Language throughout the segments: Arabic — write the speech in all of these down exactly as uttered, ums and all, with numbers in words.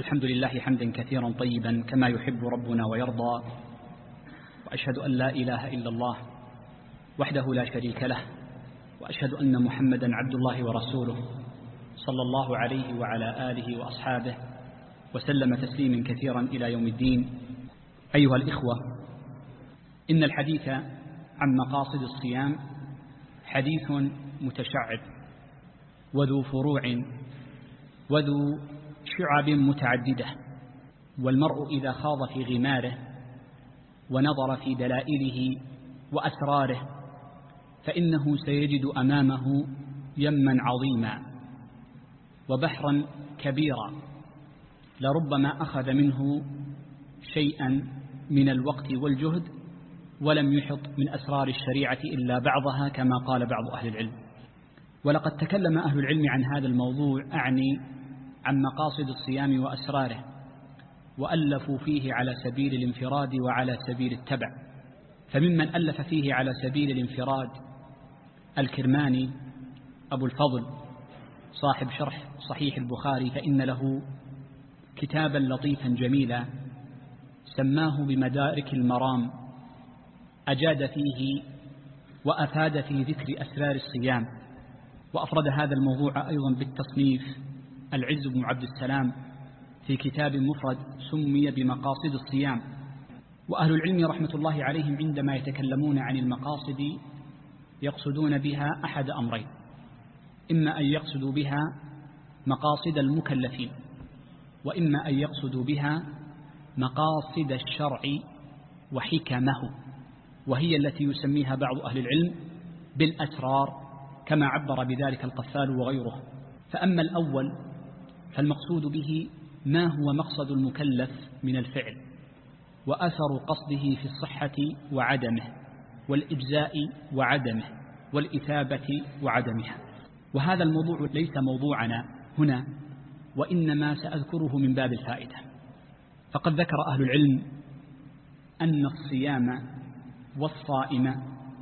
الحمد لله حمدا كثيرا طيبا كما يحب ربنا ويرضى، وأشهد أن لا إله إلا الله وحده لا شريك له، وأشهد أن محمدا عبد الله ورسوله صلى الله عليه وعلى آله وأصحابه وسلم تسليما كثيرا إلى يوم الدين. أيها الإخوة، إن الحديث عن مقاصد الصيام حديث متشعب وذو فروع وذو شعب متعددة، والمرء إذا خاض في غماره ونظر في دلائله وأسراره فإنه سيجد أمامه يما عظيما وبحرا كبيرا، لربما أخذ منه شيئا من الوقت والجهد ولم يحط من أسرار الشريعة إلا بعضها كما قال بعض أهل العلم. ولقد تكلم أهل العلم عن هذا الموضوع، أعني عن مقاصد الصيام وأسراره، وألفوا فيه على سبيل الانفراد وعلى سبيل التبع. فممن ألف فيه على سبيل الانفراد الكرماني أبو الفضل صاحب شرح صحيح البخاري، فإن له كتابا لطيفا جميلا سماه بمدارك المرام، أجاد فيه وأفاد في ذكر أسرار الصيام. وأفرد هذا الموضوع أيضا بالتصنيف العز بن عبد السلام في كتاب مفرد سمي بمقاصد الصيام. وأهل العلم رحمة الله عليهم عندما يتكلمون عن المقاصد يقصدون بها أحد أمرين: إما أن يقصدوا بها مقاصد المكلفين، وإما أن يقصدوا بها مقاصد الشرع وحكمه، وهي التي يسميها بعض أهل العلم بالأسرار كما عبر بذلك القفال وغيره. فأما الأول فالمقصود به ما هو مقصد المكلف من الفعل، وأثر قصده في الصحة وعدمه، والإجزاء وعدمه، والإثابة وعدمها. وهذا الموضوع ليس موضوعنا هنا، وإنما سأذكره من باب الفائدة. فقد ذكر أهل العلم أن الصيام والصائم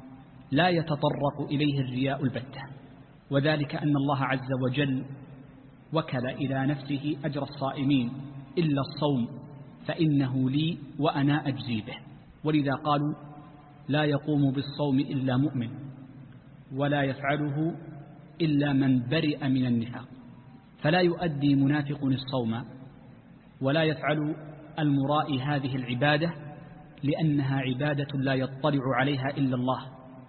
لا يتطرق إليه الرياء البتة، وذلك أن الله عز وجل وكل إلى نفسه أجر الصائمين إلا الصوم فإنه لي وأنا أجزي به. ولذا قالوا: لا يقوم بالصوم إلا مؤمن، ولا يفعله إلا من برئ من النفاق. فلا يؤدي منافق الصوم ولا يفعل المرائي هذه العبادة، لأنها عبادة لا يطلع عليها إلا الله،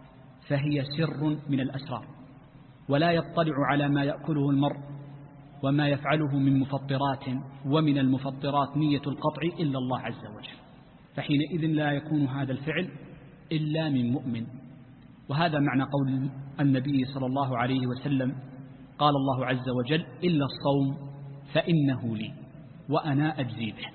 فهي سر من الأسرار، ولا يطلع على ما يأكله المرء وما يفعله من مفطرات، ومن المفطرات نية القطع إلا الله عز وجل، فحينئذ لا يكون هذا الفعل إلا من مؤمن. وهذا معنى قول النبي صلى الله عليه وسلم: قال الله عز وجل: إلا الصوم فإنه لي وأنا أجزي به.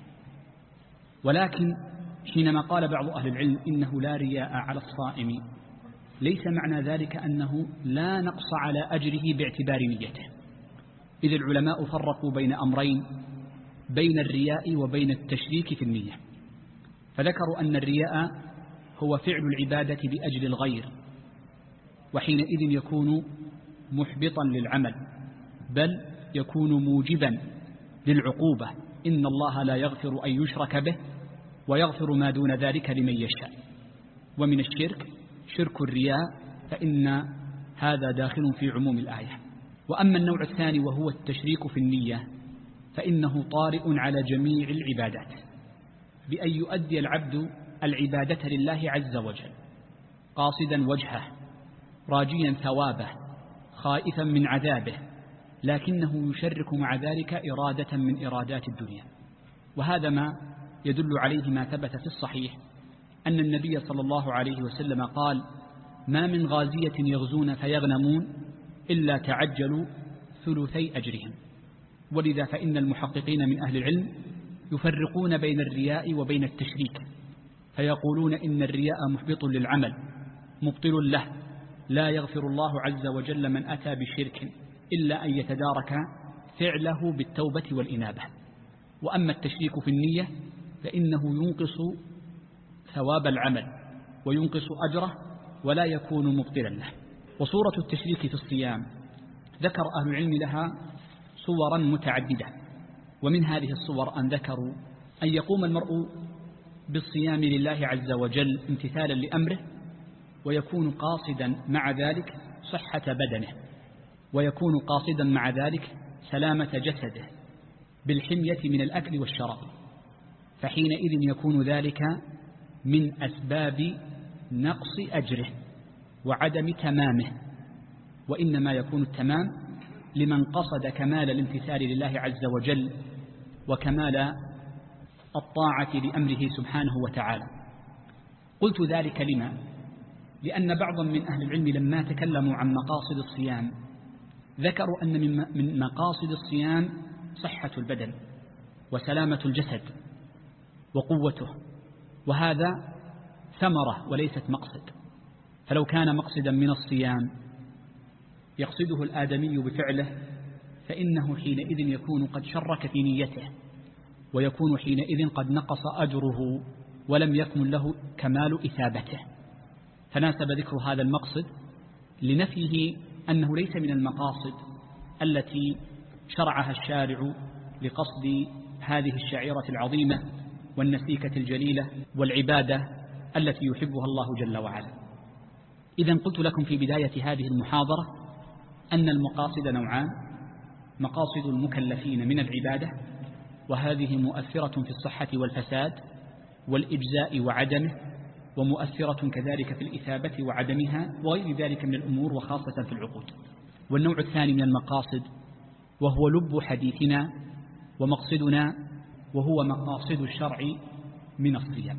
ولكن حينما قال بعض أهل العلم إنه لا رياء على الصائم، ليس معنى ذلك أنه لا نقص على أجره باعتبار نيته، إذ العلماء فرقوا بين أمرين: بين الرياء وبين التشريك في النية. فذكروا أن الرياء هو فعل العبادة لأجل الغير، وحينئذ يكون محبطا للعمل، بل يكون موجبا للعقوبة. إن الله لا يغفر أن يشرك به ويغفر ما دون ذلك لمن يشاء. ومن الشرك شرك الرياء، فإن هذا داخل في عموم الآية. وأما النوع الثاني وهو التشريك في النية، فإنه طارئ على جميع العبادات، بأن يؤدي العبد العبادة لله عز وجل قاصدا وجهه، راجيا ثوابه، خائفا من عذابه، لكنه يشرك مع ذلك إرادة من إرادات الدنيا. وهذا ما يدل عليه ما ثبت في الصحيح أن النبي صلى الله عليه وسلم قال: ما من غازية يغزون فيغنمون إلا تعجلوا ثلثي أجرهم. ولذا فإن المحققين من أهل العلم يفرقون بين الرياء وبين التشريك، فيقولون إن الرياء محبط للعمل مبطل له، لا يغفر الله عز وجل من أتى بشرك إلا أن يتدارك فعله بالتوبة والإنابة. وأما التشريك في النية فإنه ينقص ثواب العمل وينقص أجره ولا يكون مبطلا له. وصورة التشريك في الصيام ذكر أهل العلم لها صورا متعددة، ومن هذه الصور أن ذكروا أن يقوم المرء بالصيام لله عز وجل امتثالا لأمره، ويكون قاصدا مع ذلك صحة بدنه، ويكون قاصدا مع ذلك سلامة جسده بالحمية من الأكل والشراب، فحينئذ يكون ذلك من أسباب نقص أجره وعدم تمامه، وإنما يكون التمام لمن قصد كمال الامتثال لله عز وجل وكمال الطاعة لأمره سبحانه وتعالى. قلت ذلك لما؟ لأن بعضا من أهل العلم لما تكلموا عن مقاصد الصيام ذكروا أن من مقاصد الصيام صحة البدن وسلامة الجسد وقوته، وهذا ثمرة وليست مقصد. فلو كان مقصدا من الصيام يقصده الآدمي بفعله فإنه حينئذ يكون قد شرك في نيته، ويكون حينئذ قد نقص أجره ولم يكن له كمال إثابته. فناسب ذكر هذا المقصد لنفيه أنه ليس من المقاصد التي شرعها الشارع لقصد هذه الشعيرة العظيمة والنسيكة الجليلة والعبادة التي يحبها الله جل وعلا. إذن قلت لكم في بداية هذه المحاضرة أن المقاصد نوعان: مقاصد المكلفين من العبادة، وهذه مؤثرة في الصحة والفساد والإجزاء وعدمه، ومؤثرة كذلك في الإثابة وعدمها وغير ذلك من الأمور وخاصة في العقود. والنوع الثاني من المقاصد وهو لب حديثنا ومقصدنا، وهو مقاصد الشرع من الصيام،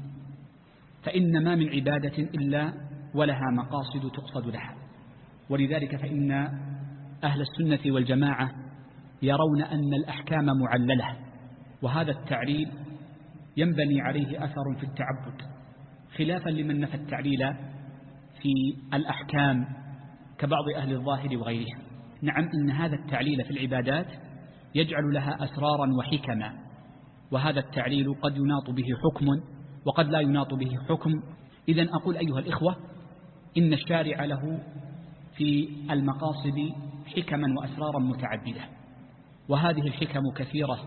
فإن ما من عبادة إلا ولها مقاصد تقصد لها. ولذلك فإن أهل السنة والجماعة يرون أن الأحكام معللة، وهذا التعليل ينبني عليه أثر في التعبد، خلافا لمن نفى التعليل في الأحكام كبعض أهل الظاهر وغيرهم. نعم، إن هذا التعليل في العبادات يجعل لها أسرارا وحكما، وهذا التعليل قد يناط به حكم وقد لا يناط به حكم. إذن أقول أيها الإخوة إن الشارع له في المقاصد حكما وأسرارا متعددة، وهذه الحكم كثيرة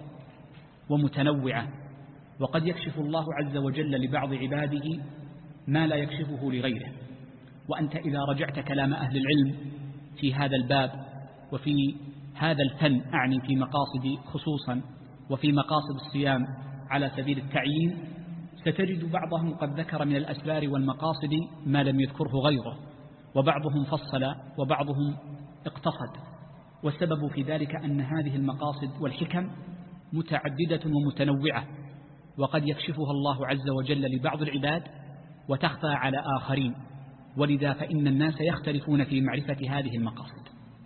ومتنوعة، وقد يكشف الله عز وجل لبعض عباده ما لا يكشفه لغيره. وأنت إذا رجعت كلام أهل العلم في هذا الباب وفي هذا الفن، أعني في مقاصد خصوصا وفي مقاصد الصيام على سبيل التعيين، ستجد بعضهم قد ذكر من الأسرار والمقاصد ما لم يذكره غيره، وبعضهم فصل وبعضهم اقتصد. والسبب في ذلك أن هذه المقاصد والحكم متعددة ومتنوعة، وقد يكشفها الله عز وجل لبعض العباد وتخفى على آخرين، ولذا فإن الناس يختلفون في معرفة هذه المقاصد.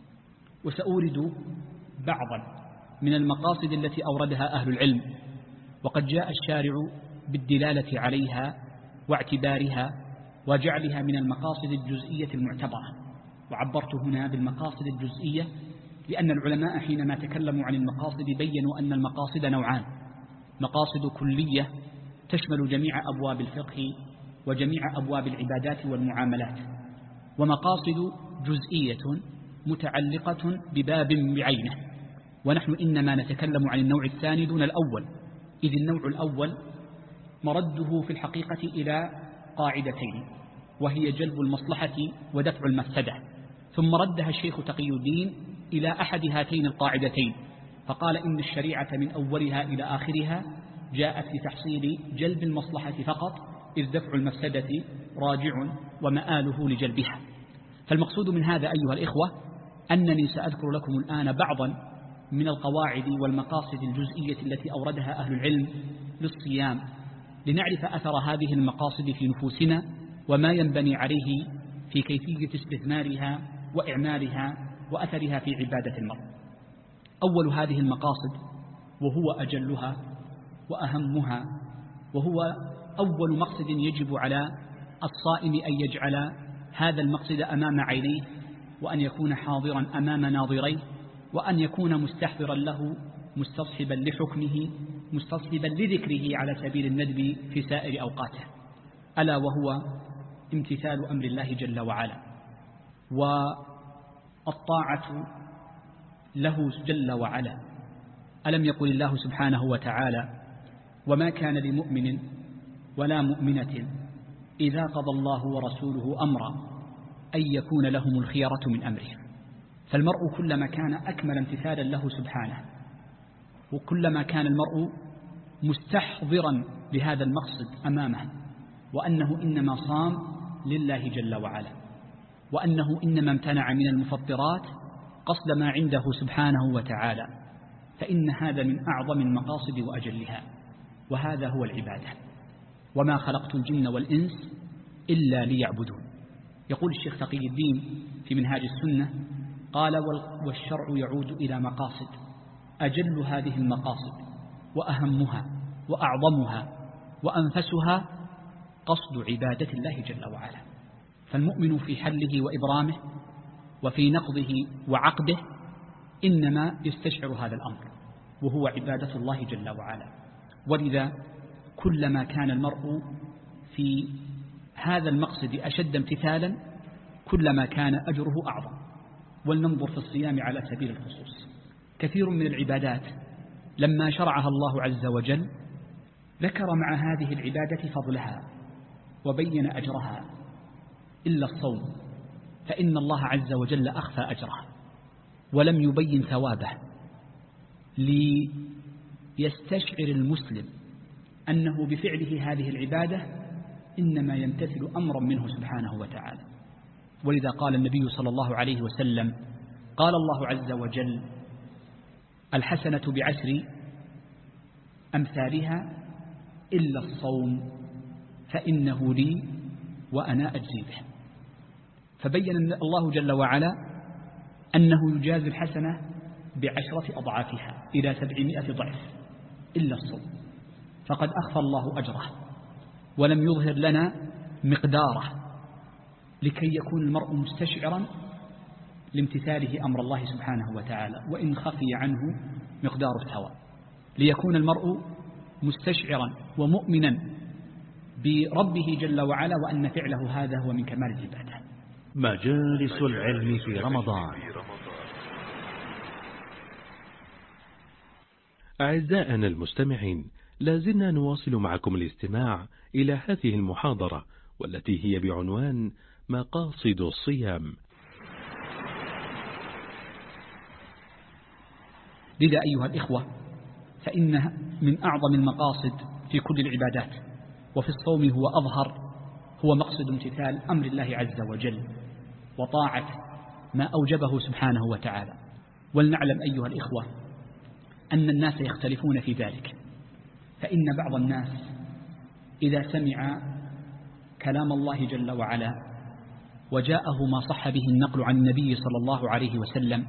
وسأورد بعضا من المقاصد التي أوردها أهل العلم، وقد جاء الشارع بالدلالة عليها واعتبارها وجعلها من المقاصد الجزئية المعتبرة. وعبرت هنا بالمقاصد الجزئية لأن العلماء حينما تكلموا عن المقاصد بيّنوا أن المقاصد نوعان: مقاصد كلية تشمل جميع أبواب الفقه وجميع أبواب العبادات والمعاملات، ومقاصد جزئية متعلقة بباب بعينه. ونحن إنما نتكلم عن النوع الثاني دون الأول، إذ النوع الأول مرده في الحقيقة إلى قاعدتين، وهي جلب المصلحة ودفع المفسدة، ثم ردها الشيخ تقي الدين إلى أحد هاتين القاعدتين، فقال إن الشريعة من أولها إلى آخرها جاءت لتحصيل جلب المصلحة فقط، إذ دفع المفسدة راجع ومآله لجلبها. فالمقصود من هذا أيها الإخوة أنني سأذكر لكم الآن بعضا من القواعد والمقاصد الجزئية التي أوردها أهل العلم للصيام، لنعرف أثر هذه المقاصد في نفوسنا وما ينبني عليه في كيفية استثمارها وإعمالها وأثرها في عبادة المرء. أول هذه المقاصد وهو أجلها وأهمها، وهو أول مقصد يجب على الصائم أن يجعل هذا المقصد أمام عينيه، وأن يكون حاضرا أمام ناظريه، وأن يكون مستحضرا له مستصحبا لحكمه مستصحبا لذكره على سبيل الندب في سائر أوقاته، ألا وهو امتثال أمر الله جل وعلا والطاعة له جل وعلا ألم يقل الله سبحانه وتعالى: وما كان لمؤمن ولا مؤمنة إذا قضى الله ورسوله أمرا أن يكون لهم الخيرة من أمرهم. فالمرء كلما كان أكمل امتثالا له سبحانه، وكلما كان المرء مستحضرا لهذا المقصد أمامه، وأنه إنما صام لله جل وعلا، وأنه إنما امتنع من المفطرات قصد ما عنده سبحانه وتعالى، فإن هذا من أعظم المقاصد وأجلها، وهذا هو العبادة. وما خلقت الجن والإنس إلا ليعبدون. يقول الشيخ تقي الدين في منهاج السنة: قال: والشرع يعود إلى مقاصد، أجل هذه المقاصد وأهمها وأعظمها وأنفسها قصد عبادة الله جل وعلا. فالمؤمن في حله وإبرامه وفي نقضه وعقده إنما يستشعر هذا الأمر، وهو عبادة الله جل وعلا. ولذا كلما كان المرء في هذا المقصد أشد امتثالا كلما كان أجره أعظم. ولننظر في الصيام على سبيل الخصوص. كثير من العبادات لما شرعها الله عز وجل ذكر مع هذه العبادة فضلها وبين أجرها، إلا الصوم، فإن الله عز وجل أخفى أجره ولم يبين ثوابه، ليستشعر المسلم أنه بفعله هذه العبادة إنما يمتثل أمرا منه سبحانه وتعالى. ولذا قال النبي صلى الله عليه وسلم: قال الله عز وجل: الحسنة بعشر أمثالها إلا الصوم فإنه لي وأنا أجزي به. فبين الله جل وعلا أنه يجازي الحسنة بعشرة أضعافها إلى سبعمائة ضعف إلا الصوم، فقد أخفى الله أجره ولم يظهر لنا مقداره، لكي يكون المرء مستشعرا لامتثاله أمر الله سبحانه وتعالى وإن خفي عنه مقدار الثواب، ليكون المرء مستشعرا ومؤمنا بربه جل وعلا وأن فعله هذا هو من كمال العبادة. مجالس العلم في رمضان. أعزائنا المستمعين، لازلنا نواصل معكم الاستماع إلى هذه المحاضرة، والتي هي بعنوان مقاصد الصيام. لذا أيها الإخوة، فإن من أعظم المقاصد في كل العبادات، وفي الصوم هو أظهر، هو مقصد امتثال أمر الله عز وجل وطاعة ما أوجبه سبحانه وتعالى. ولنعلم أيها الإخوة أن الناس يختلفون في ذلك، فإن بعض الناس إذا سمع كلام الله جل وعلا وجاءه ما صح به النقل عن النبي صلى الله عليه وسلم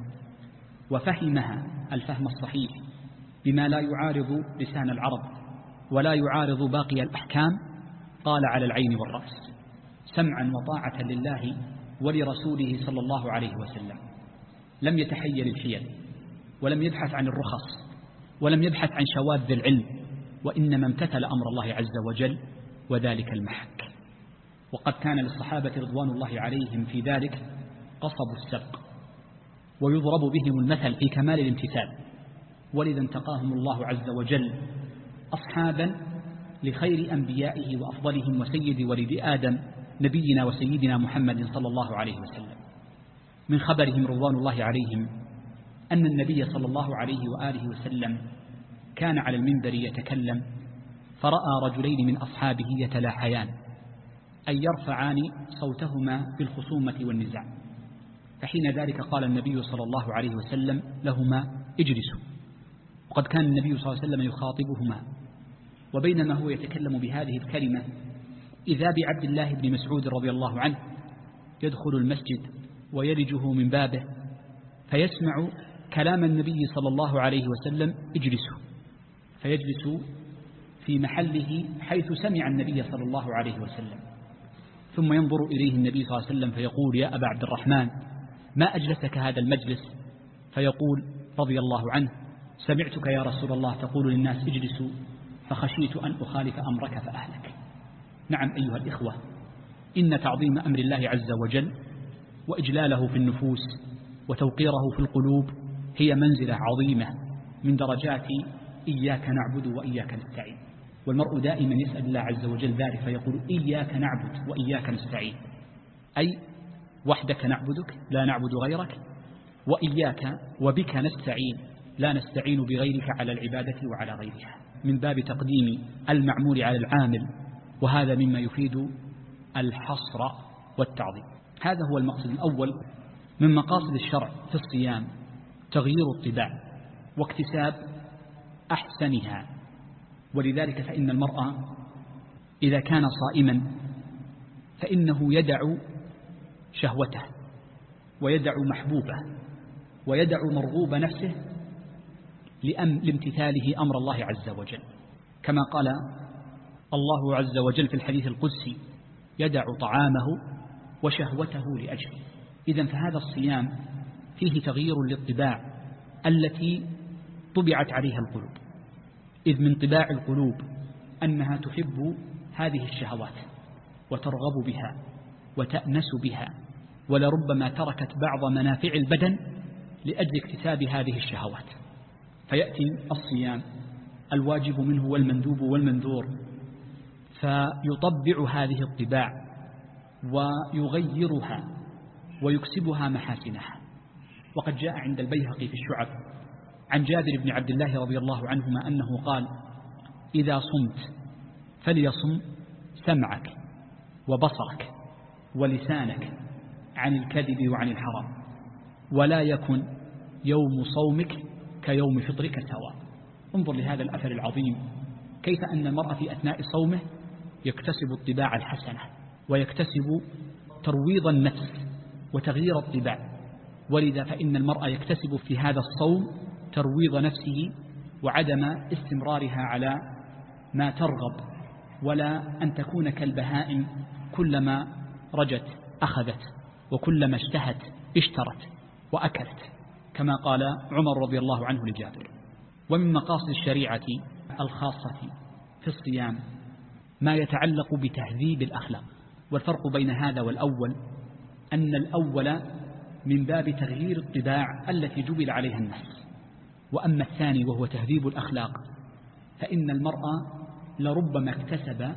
وفهمها الفهم الصحيح بما لا يعارض لسان العرب ولا يعارض باقي الأحكام، قال على العين والرأس سمعا وطاعة لله ولرسوله صلى الله عليه وسلم. لم يتحيل الحيل ولم يبحث عن الرخص ولم يبحث عن شواذ العلم، وإنما امتثل أمر الله عز وجل، وذلك المحك. وقد كان للصحابة رضوان الله عليهم في ذلك قصب السبق، ويضرب بهم المثل في كمال الامتثال. ولذا انتقاهم الله عز وجل أصحابا لخير أنبيائه وأفضلهم وسيد ولد آدم نبينا وسيدنا محمد صلى الله عليه وسلم. من خبرهم رضوان الله عليهم أن النبي صلى الله عليه وآله وسلم كان على المنبر يتكلم، فرأى رجلين من أصحابه يتلاحيان أن يرفعان صوتهما بالخصومة والنزاع، فحين ذلك قال النبي صلى الله عليه وسلم لهما: اجلسوا. وقد كان النبي صلى الله عليه وسلم يخاطبهما، وبينما هو يتكلم بهذه الكلمة إذا بعبد الله بن مسعود رضي الله عنه يدخل المسجد ويلجه من بابه فيسمع كلام النبي صلى الله عليه وسلم: اجلسوا، فيجلس في محله حيث سمع النبي صلى الله عليه وسلم، ثم ينظر إليه النبي صلى الله عليه وسلم فيقول: يا أبا عبد الرحمن، ما أجلسك هذا المجلس؟ فيقول رضي الله عنه: سمعتك يا رسول الله تقول للناس اجلسوا، فخشيت أن أخالف أمرك فأهلك. نعم أيها الإخوة، إن تعظيم أمر الله عز وجل وإجلاله في النفوس وتوقيره في القلوب هي منزلة عظيمة من درجات إياك نعبد وإياك نستعين. والمرء دائما يسأل الله عز وجل ذلك فيقول إياك نعبد وإياك نستعين، أي وحدك نعبدك لا نعبد غيرك، وإياك وبك نستعين لا نستعين بغيرك على العبادة وعلى غيرها، من باب تقديم المعمول على العامل، وهذا مما يفيد الحصر والتعظيم. هذا هو المقصد الأول من مقاصد الشرع في الصيام، تغيير الطباع واكتساب أحسنها. ولذلك فإن المرء إذا كان صائما فإنه يدع شهوته ويدع محبوبه ويدع مرغوب نفسه لامتثاله أمر الله عز وجل، كما قال الله عز وجل في الحديث القدسي: يدع طعامه وشهوته لأجله. إذن فهذا الصيام فيه تغيير للطباع التي طبعت عليها القلوب، إذ من طباع القلوب أنها تحب هذه الشهوات وترغب بها وتأنس بها، ولربما تركت بعض منافع البدن لأجل اكتساب هذه الشهوات. فيأتي الصيام الواجب منه والمندوب والمنذور فيطبع هذه الطباع ويغيرها ويكسبها محاسنها. وقد جاء عند البيهقي في الشعب عن جابر بن عبد الله رضي الله عنهما أنه قال: إذا صمت فليصم سمعك وبصرك ولسانك عن الكذب وعن الحرام، ولا يكن يوم صومك كيوم فطرك سواء. انظر لهذا الأثر العظيم، كيف أن المرء في أثناء صومه يكتسب الطباع الحسنة ويكتسب ترويض النفس وتغيير الطباع. ولذا فإن المرء يكتسب في هذا الصوم ترويض نفسه وعدم استمرارها على ما ترغب، ولا أن تكون كالبهائم كلما رجت أخذت وكلما اشتهت اشترت وأكلت، كما قال عمر رضي الله عنه لجابر. ومن مقاصد الشريعة الخاصة في الصيام ما يتعلق بتهذيب الأخلاق. والفرق بين هذا والأول أن الأول من باب تغيير الطباع التي جبل عليها الناس، وأما الثاني وهو تهذيب الأخلاق فإن المرء لربما اكتسب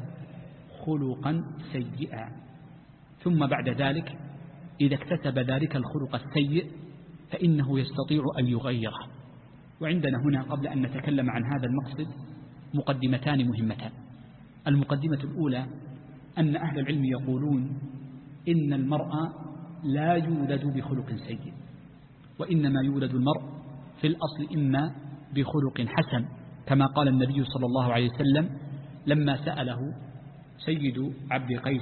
خلقا سيئا، ثم بعد ذلك إذا اكتسب ذلك الخلق السيء فإنه يستطيع أن يغيره. وعندنا هنا قبل أن نتكلم عن هذا المقصد مقدمتان مهمتان. المقدمة الأولى أن أهل العلم يقولون إن المرء لا يولد بخلق سيء، وإنما يولد المرء في الأصل إما بخلق حسن، كما قال النبي صلى الله عليه وسلم لما سأله سيد عبد قيس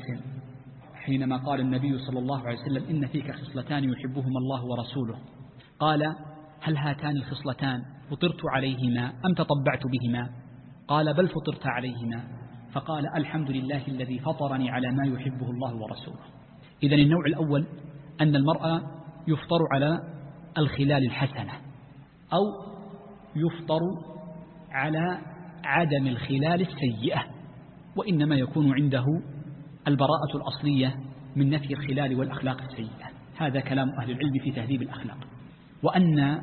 حينما قال النبي صلى الله عليه وسلم: إن فيك خصلتان يحبهما الله ورسوله، قال: هل هاتان الخصلتان فطرت عليهما أم تطبعت بهما؟ قال: بل فطرت عليهما. فقال: الحمد لله الذي فطرني على ما يحبه الله ورسوله. إذن النوع الأول أن المرء يفطر على الخلال الحسنة، أو يفطر على عدم الخلال السيئة، وإنما يكون عنده البراءة الأصلية من نفي الخلال والأخلاق السيئة. هذا كلام أهل العلم في تهذيب الأخلاق. وأن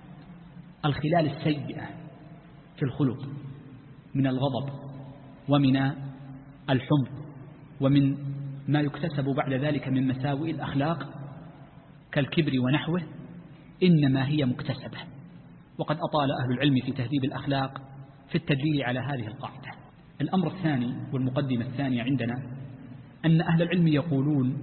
الخلال السيئة في الخلق من الغضب ومن الحمق ومن ما يكتسب بعد ذلك من مساوئ الأخلاق كالكبر ونحوه إنما هي مكتسبة. وقد أطال أهل العلم في تهذيب الأخلاق في التدليل على هذه القاعدة. الأمر الثاني والمقدمة الثانية عندنا أن أهل العلم يقولون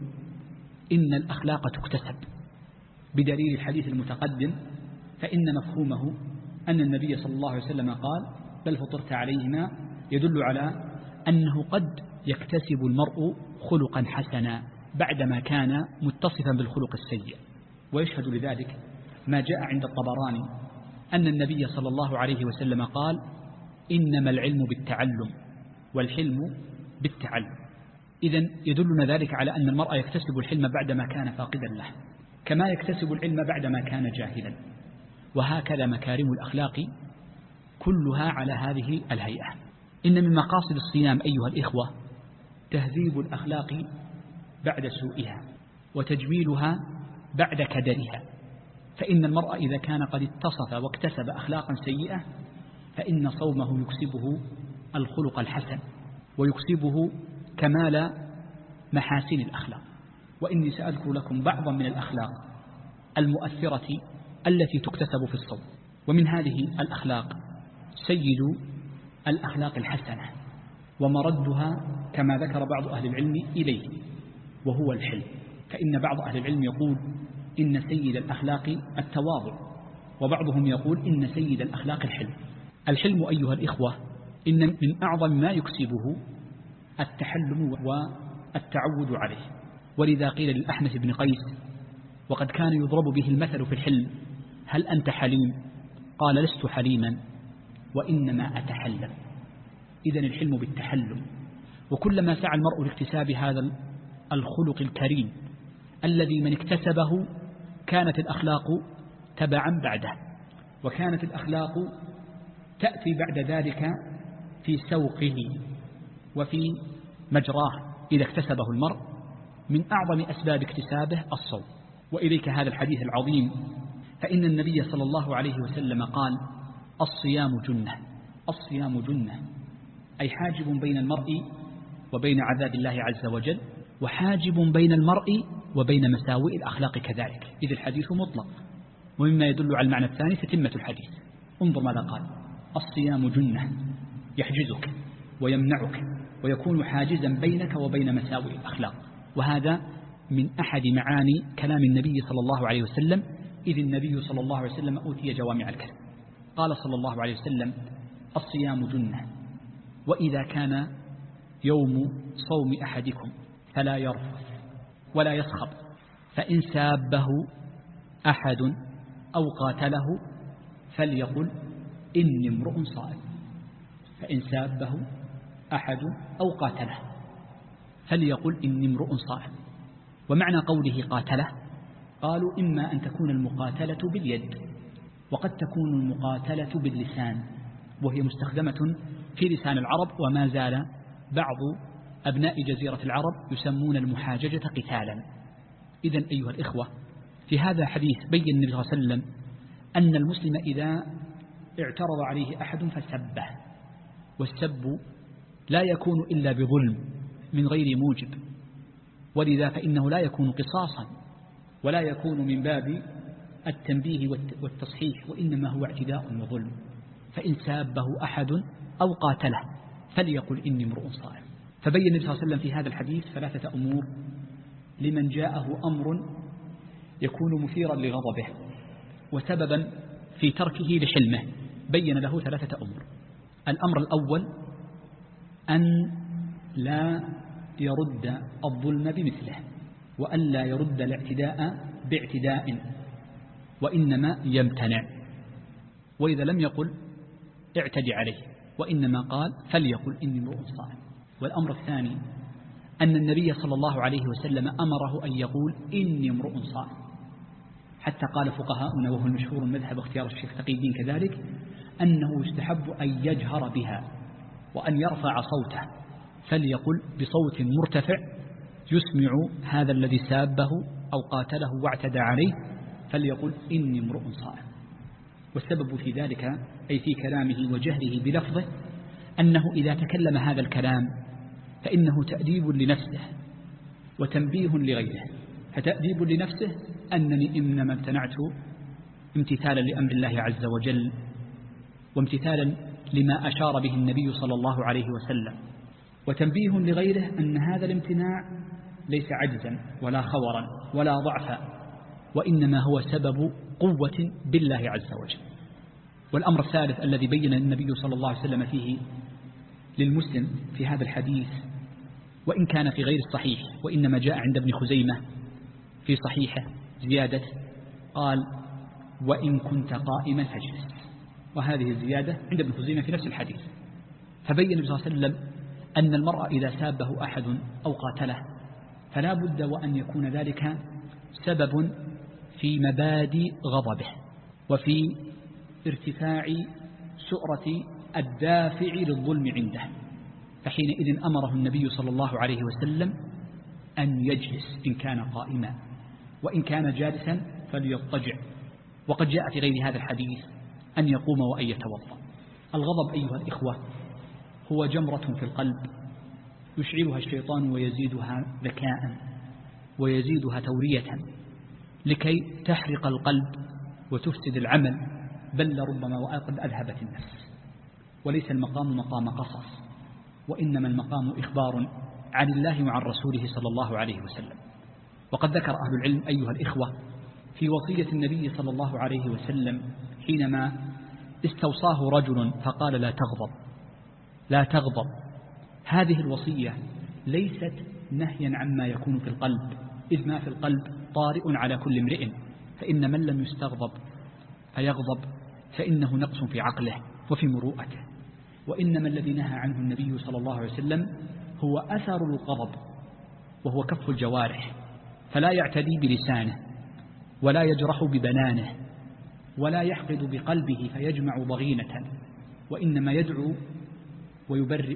إن الأخلاق تكتسب بدليل الحديث المتقدم، فإن مفهومه أن النبي صلى الله عليه وسلم قال: بل فطرت عليهما، يدل على أنه قد يكتسب المرء خلقا حسنا بعدما كان متصفا بالخلق السيء. ويشهد لذلك ما جاء عند الطبراني أن النبي صلى الله عليه وسلم قال: إنما العلم بالتعلم والحلم بالتعلم. إذن يدلنا ذلك على أن المرء يكتسب الحلم بعدما كان فاقدا له، كما يكتسب العلم بعدما كان جاهلا. وهكذا مكارم الأخلاق كلها على هذه الهيئة. إن من مقاصد الصيام أيها الإخوة تهذيب الأخلاق بعد سوءها، وتجميلها بعد كدرها، فإن المرء إذا كان قد اتصف واكتسب أخلاقا سيئة فإن صومه يكسبه الخلق الحسن ويكسبه كمال محاسن الأخلاق. وإني سأذكر لكم بعضا من الأخلاق المؤثرة التي تكتسب في الصوم. ومن هذه الأخلاق سيد الأخلاق الحسنة ومردها كما ذكر بعض أهل العلم إليه وهو الحلم. فإن بعض أهل العلم يقول إن سيد الأخلاق التواضع، وبعضهم يقول إن سيد الأخلاق الحلم. الحلم أيها الإخوة إن من أعظم ما يكسبه التحلم والتعود عليه. ولذا قيل للأحنف بن قيس وقد كان يضرب به المثل في الحلم: هل أنت حليم؟ قال: لست حليما وإنما أتحلم. إذن الحلم بالتحلم. وكلما سعى المرء لاكتساب هذا الخلق الكريم الذي من اكتسبه كانت الأخلاق تبعا بعده، وكانت الأخلاق تأتي بعد ذلك في سوقه وفي مجراه إذا اكتسبه المرء. من أعظم أسباب اكتسابه الصوم. وإليك هذا الحديث العظيم، فإن النبي صلى الله عليه وسلم قال: الصيام جنة. الصيام جنة أي حاجب بين المرء وبين عذاب الله عز وجل، وحاجب بين المرء وبين مساوئ الأخلاق كذلك، إذ الحديث مطلق. ومما يدل على المعنى الثاني تتمة الحديث. انظر ماذا قال: الصيام جنة يحجزك ويمنعك ويكون حاجزا بينك وبين مساوئ الأخلاق. وهذا من أحد معاني كلام النبي صلى الله عليه وسلم، إذ النبي صلى الله عليه وسلم أوتي جوامع الكلم. قال صلى الله عليه وسلم: الصيام جنة، وإذا كان يوم صوم أحدكم فلا يرفث ولا يسخط، فإن سابه أحد أو قاتله فليقل إني امرؤ صائم. فإن سابه أحد أو قاتله فليقل إني امرؤ صائم. ومعنى قوله قاتله قالوا إما أن تكون المقاتلة باليد، وقد تكون المقاتلة باللسان، وهي مستخدمة في لسان العرب، وما زال بعض أبناء جزيرة العرب يسمون المحاججة قتالا. إذن أيها الإخوة، في هذا الحديث بين النبي صلى الله عليه وسلم أن المسلم إذا اعترض عليه أحد فسبه، والسب لا يكون إلا بظلم من غير موجب، ولذا فإنه لا يكون قصاصا ولا يكون من باب التنبيه والتصحيح، وإنما هو اعتداء وظلم. فإن سابه أحد أو قاتله فليقل إني امرؤ صائم. فبين النبي صلى الله عليه وسلم في هذا الحديث ثلاثة أمور لمن جاءه أمر يكون مثيرا لغضبه وسببا في تركه لحلمه. بين له ثلاثة أمور. الأمر الأول أن لا يرد الظلم بمثله، وأن لا يرد الاعتداء باعتداء، وإنما يمتنع. وإذا لم يقل اعتدي عليه، وإنما قال فليقل إني امرؤ صائم. والأمر الثاني أن النبي صلى الله عليه وسلم أمره أن يقول إني امرؤ صائم، حتى قال فقهاؤنا وهو المشهور المذهب اختيار الشيخ تقي الدين كذلك أنه يستحب أن يجهر بها وأن يرفع صوته، فليقل بصوت مرتفع يسمع هذا الذي سابه أو قاتله واعتدى عليه، فليقل إني امرؤ صائم. والسبب في ذلك أي في كلامه وجهره بلفظه أنه إذا تكلم هذا الكلام فإنه تأديب لنفسه وتنبيه لغيره. فتأديب لنفسه أنني إنما امتنعت امتثالا لأمر الله عز وجل وامتثالا لما أشار به النبي صلى الله عليه وسلم، وتنبيه لغيره أن هذا الامتناع ليس عجزا ولا خورا ولا ضعفا، وإنما هو سبب قوة بالله عز وجل. والأمر الثالث الذي بين النبي صلى الله عليه وسلم فيه للمسلم في هذا الحديث، وإن كان في غير الصحيح وإنما جاء عند ابن خزيمة في صحيحه زيادة قال وإن كنت قائما فاجلس، وهذه الزيادة عند ابن خزيمة في نفس الحديث. فبين النبي صلى الله عليه وسلم أن المرء إذا سابه أحد أو قاتله فلا بد وأن يكون ذلك سبب في مبادئ غضبه وفي ارتفاع سؤرة الدافع للظلم عنده، فحينئذ أمره النبي صلى الله عليه وسلم أن يجلس إن كان قائما، وإن كان جالسا فليضطجع، وقد جاء في غير هذا الحديث أن يقوم وأن يتوضأ. الغضب أيها الإخوة هو جمرة في القلب يشعلها الشيطان ويزيدها ذكاء ويزيدها تورية لكي تحرق القلب وتفسد العمل، بل ربما وقد أذهبت النفس. وليس المقام مقام قصص، وإنما المقام إخبار عن الله وعن رسوله صلى الله عليه وسلم. وقد ذكر أهل العلم أيها الإخوة في وصية النبي صلى الله عليه وسلم حينما استوصاه رجل فقال لا تغضب لا تغضب، هذه الوصية ليست نهيا عما يكون في القلب، إذ ما في القلب طارئ على كل امرئ، فإن من لم يستغضب فيغضب فإنه نقص في عقله وفي مروءته. وإنما الذي نهى عنه النبي صلى الله عليه وسلم هو أثر الغضب، وهو كف الجوارح، فلا يعتدي بلسانه ولا يجرح ببنانه ولا يحقد بقلبه فيجمع ضغينة، وإنما يدعو ويبرئ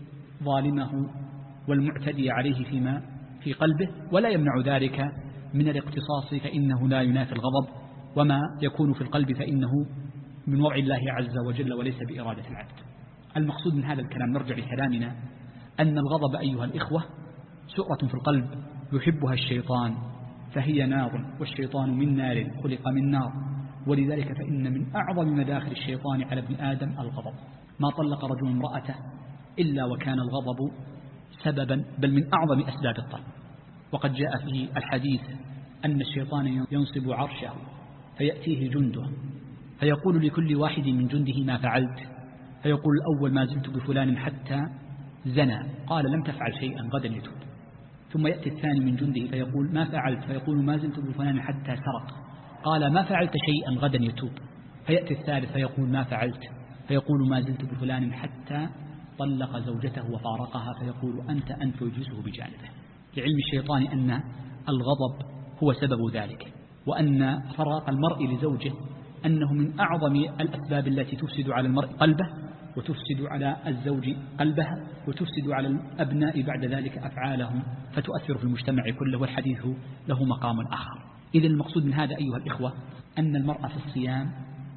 ظالمه والمعتدي عليه فيما في قلبه، ولا يمنع ذلك من الاقتصاص فإنه لا ينافي الغضب، وما يكون في القلب فإنه من وضع الله عز وجل وليس بإرادة العبد. المقصود من هذا الكلام، نرجع لكلامنا، أن الغضب أيها الإخوة سؤرة في القلب يحبها الشيطان، فهي نار، والشيطان من نار خلق من نار، ولذلك فإن من أعظم مداخل الشيطان على ابن آدم الغضب. ما طلق رجل امرأته إلا وكان الغضب سببا، بل من أعظم أسباب الطلاق. وقد جاء في الحديث أن الشيطان ينصب عرشه فيأتيه جنده فيقول لكل واحد من جنده ما فعلت، فيقول الأول ما زلت بفلان حتى زنى، قال لم تفعل شيئا غدا يتوب. ثم يأتي الثاني من جنده فيقول ما فعلت، فيقول ما زلت بفلان حتى سرق، قال ما فعلت شيئا غدا يتوب. فيأتي الثالث فيقول ما فعلت، فيقول ما زلت بفلان حتى طلق زوجته وفارقها، فيقول أنت أنت ويجلسه بجانبه، لعلم الشيطان أن الغضب هو سبب ذلك، وأن فراق المرء لزوجه أنه من أعظم الأسباب التي تفسد على المرء قلبه، وتفسد على الزوج قلبها، وتفسد على الأبناء بعد ذلك أفعالهم، فتؤثر في المجتمع كله، والحديث له مقام آخر. إذن المقصود من هذا أيها الإخوة أن المرء في الصيام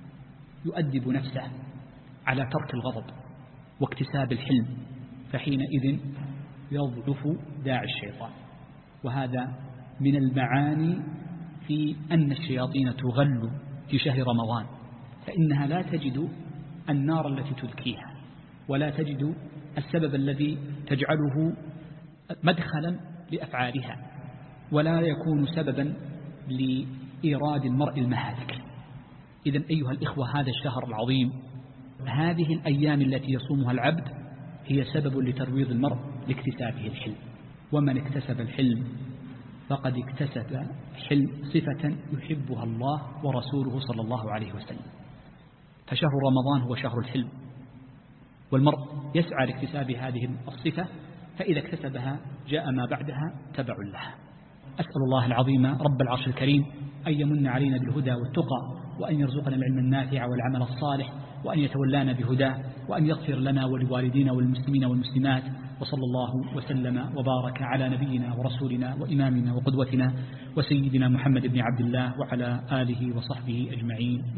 يؤدب نفسه على ترك الغضب واكتساب الحلم، فحينئذ يضعف داعي الشيطان. وهذا من المعاني في أن الشياطين تغل في شهر رمضان، فإنها لا تجد النار التي تذكيها، ولا تجد السبب الذي تجعله مدخلا لأفعالها، ولا يكون سببا لإيراد المرء المهالك. إذن أيها الإخوة هذا الشهر العظيم، هذه الأيام التي يصومها العبد هي سبب لترويض المرء لاكتسابه الحلم، ومن اكتسب الحلم فقد اكتسب حلم صفة يحبها الله ورسوله صلى الله عليه وسلم. فشهر رمضان هو شهر الحلم، والمرء يسعى لاكتساب هذه الصفة، فإذا اكتسبها جاء ما بعدها تبع لها. أسأل الله العظيم رب العرش الكريم أن يمن علينا بالهدى والتقى، وأن يرزقنا العلم النافع والعمل الصالح، وأن يتولانا بهداه، وأن يغفر لنا ولوالدينا والمسلمين والمسلمات. وصلى الله وسلم وبارك على نبينا ورسولنا وإمامنا وقدوتنا وسيدنا محمد بن عبد الله وعلى آله وصحبه أجمعين.